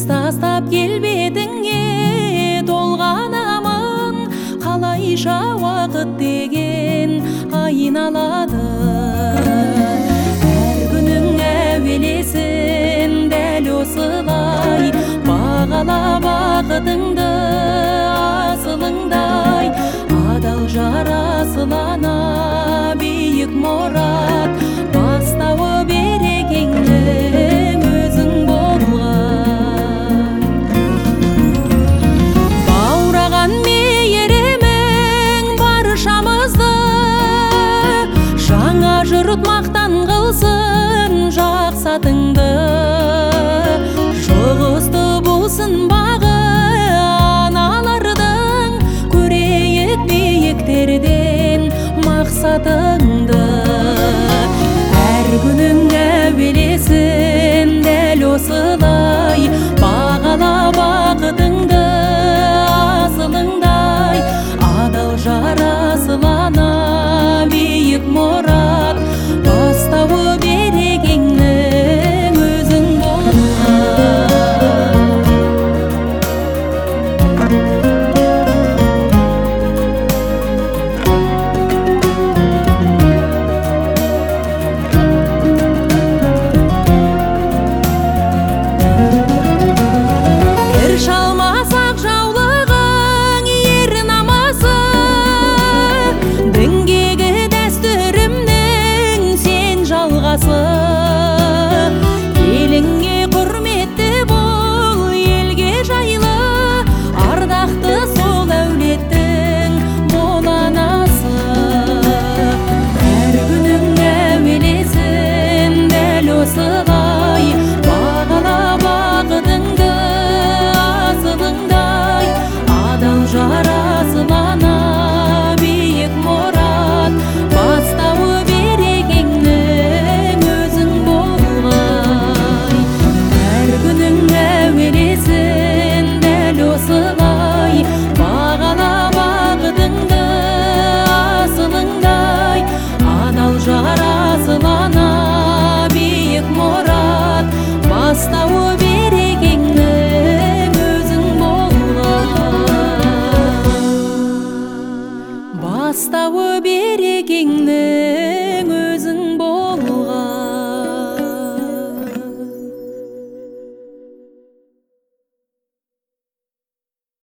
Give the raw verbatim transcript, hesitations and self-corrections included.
тастап келбетіңе толғанамын, қалайша уақыт деген айналады. Әр күнің әуелесін дәл осылай, бағала бақытыңды асылыңдай. Адал жарасылана биік мұрат, бастауы берекеңнің өзің болғай. Баураған мейірімің баршамызды, жаңа жұрт мақтан қылсын жақсатыңды. Жұғысты болсын бағы аналардың, көрейік биіктерден мақсатыңды. Әр күнің әуелесін дәл осылай, бағала